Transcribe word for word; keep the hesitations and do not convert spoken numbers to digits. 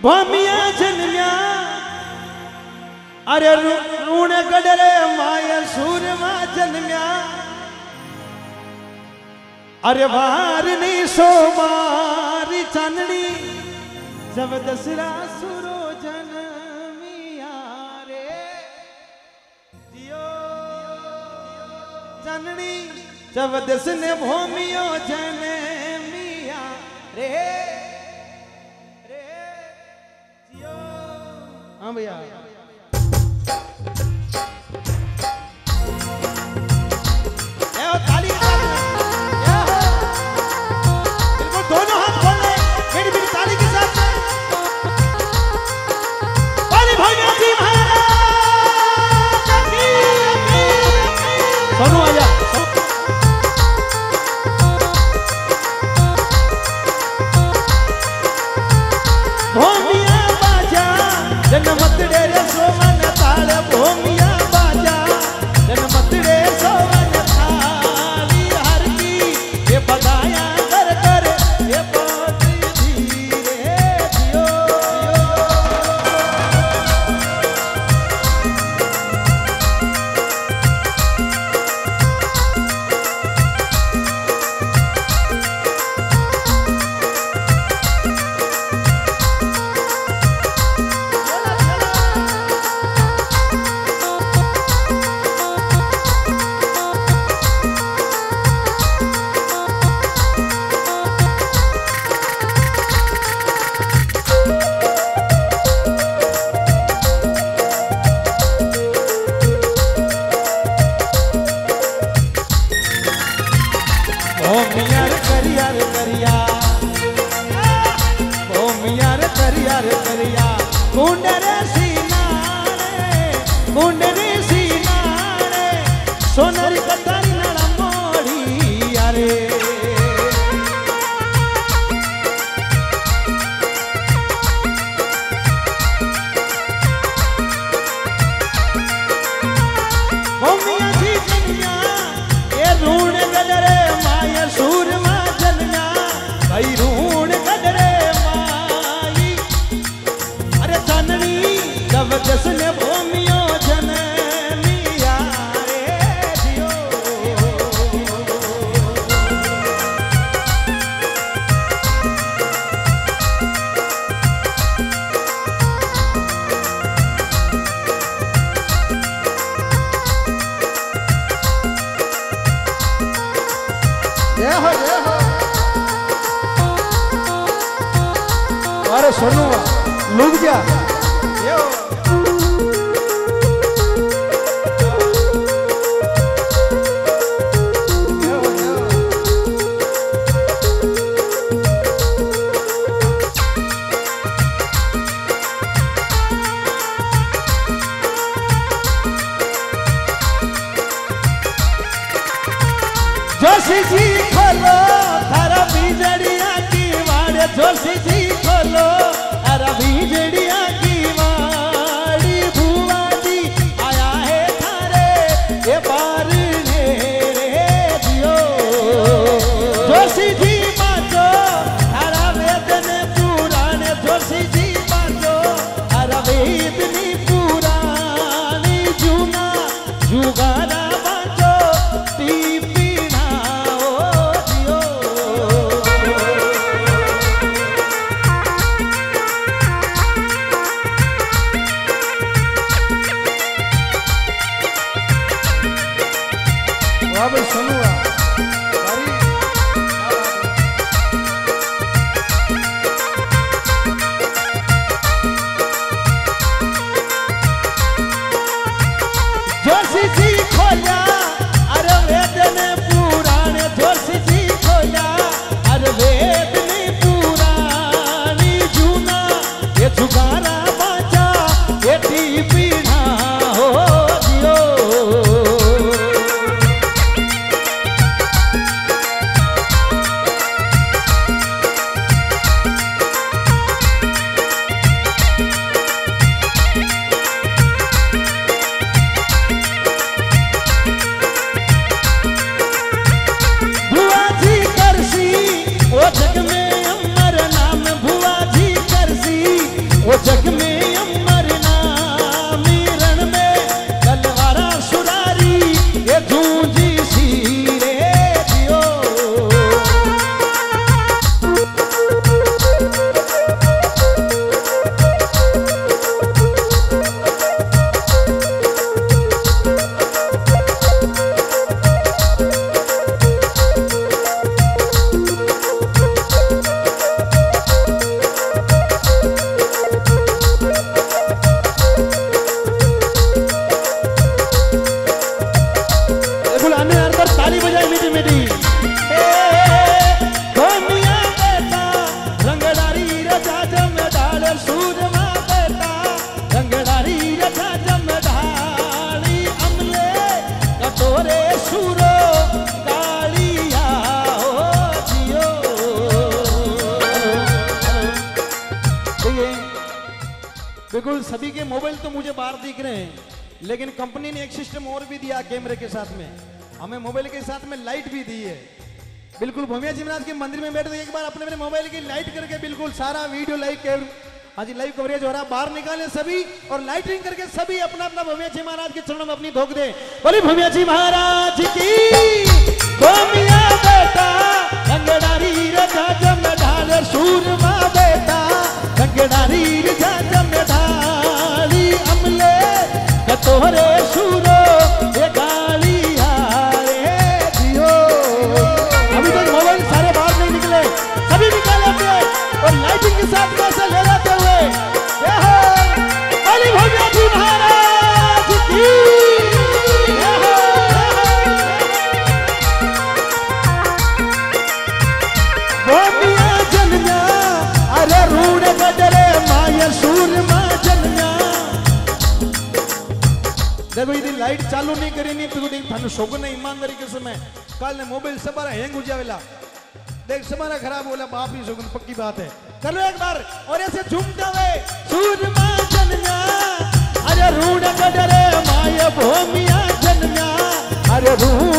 भूमिया जन्म्या अरे ऋण गडरे माया सूरमा जन्म्या अरे वारनी सोमारी चांदनी जब दसरा सुरो जन्मिया रे दियो चांदनी जब दसने भूमियो जन्मिया रे रे दियो। हाँ भैया सोनरी कटारी नाला मोड़ी यारे मम्मिया जी जन्या ये ऋण गडरे माया सूर मा जन्या भाई ऋण गडरे माई अरे चांदनी जब जसने भूमियो जन अरे सोनू लुक जा जोशी जी खोलो थारा बिजड़िया की वाड़े जोशी जी खोलो थारा बिजड़िया की वाड़ी बुआ जी आया है थारे ये बार ने रे दियो जोशी जी बाजो थारा वेदने पुराने जोशी जी बाजो थारा वेदनी पुरानी जुना जुगारा बाजो टीप बिल्कुल सभी के मोबाइल तो मुझे बाहर दिख रहे हैं, लेकिन कंपनी ने एक सिस्टम और भी दिया कैमरे के साथ में, हमें मोबाइल के साथ में लाइट भी दी है। बिल्कुल भूमिया जी महाराज के मंदिर में बैठे एक बार अपने अपने मोबाइल की लाइट करके बिल्कुल सारा वीडियो लाइव कर, हाँ जी लाइव कवरेज हो रहा है, बाहर निकाले सभी और लाइटिंग करके सभी अपना अपना भूमिया जी महाराज के चरणों में अपनी धोख दे। बोली भूमिया जी महाराज की भूमिया बेटा गंगडारी रजा जमधार सूरमा बेटा गंगडारी रजा जमधारी अमले कतोरे सूरो ये गाली हारे जियो। अभी तक मोबाइल सारे बाहर नहीं निकले, सभी निकाले अपने और लाइटिंग के साथ कैसे ले जाते हुए बोली भूमिया जी महाराज की भूमिया जनया अरे रूढ़ गडरे माया सूरमा जनया। देखो यदि लाइट चालू नहीं करी नहीं तो देख थानु शोक ने ईमानदारी के समय काल ने मोबाइल सबारा हैंग हो जावेला, देख समारा खराब होला बाप ही शोक पक्की बात है। कर लो एक बार और ऐसे झूमते हुए सूरमा जनया अरे रूढ़ गडरे माया भूमिया जनया अरे रूढ़